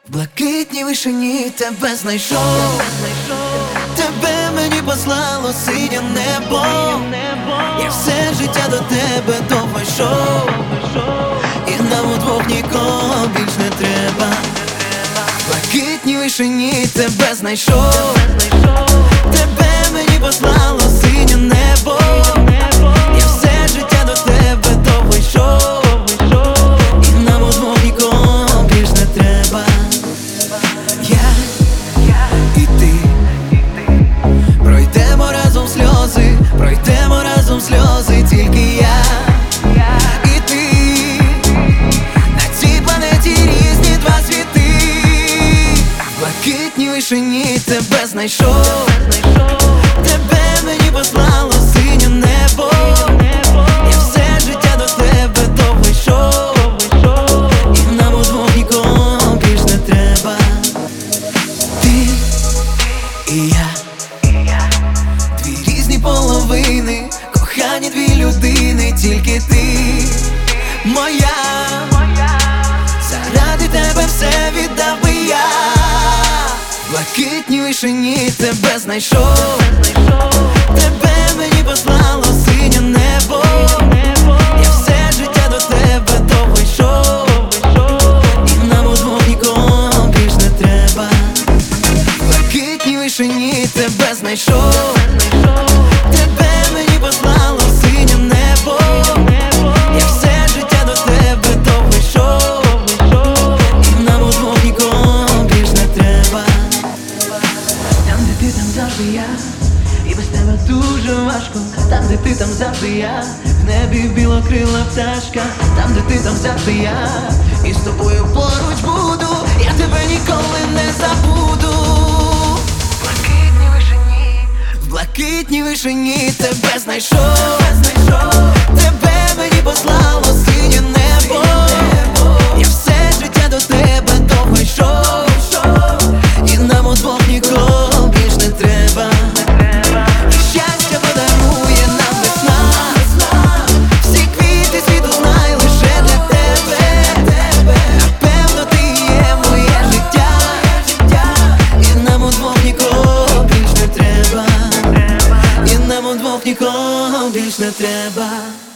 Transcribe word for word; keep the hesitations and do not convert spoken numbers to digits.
В блакитній вишині тебе знайшов, тебе мені послало синє небо. Я все життя до тебе довго йшов, і нам удвох нікого більш не треба. В блакитній вишині тебе знайшов, тебе мені послало синє небо. Я все життя до тебе довго йшов, і нам удвох нікого більш не треба. Я і ти пройдемо разом сльози, пройдемо разом сльози, тільки я і ти. На цій планеті різні два світи. В блакитній вишині тебе знайшов, тебе мені послало синє небо. Я все життя до тебе довго йшов, і нам удвох нікого більш не треба. Ти і я, дві різні половини, кохані дві людини, тільки ти моя. Заради тебе все віддав би я. В блакитній вишині тебе знайшов, тебе мені послало синє небо. Я все життя до тебе довго йшов, і нам удвох нікого більш не треба. В блакитній вишині тебе знайшов, тебе мені послало синє небо. Я все життя до тебе довго йшов, і нам удвох нікого більш не треба. Там, де ти, там завжди я, і без тебе дуже важко. Там, де ти, там завжди я, в небі білокрила пташка. Там, де ти, там завжди я, і з тобою поруч буду. Я тебе ніколи не забуду. В блакитній вишині, В блакитній вишині тебе знайшов, тебе мені послало синє небо. Я все життя до тебе довго йшов, і нам удвох нікого більш не треба. І щастя подарує нам весна, всі квіти світу знай лише для тебе. Напевно, ти є моє життя, і нам удвох нікого більш не треба. І нам удвох нікого більш не треба.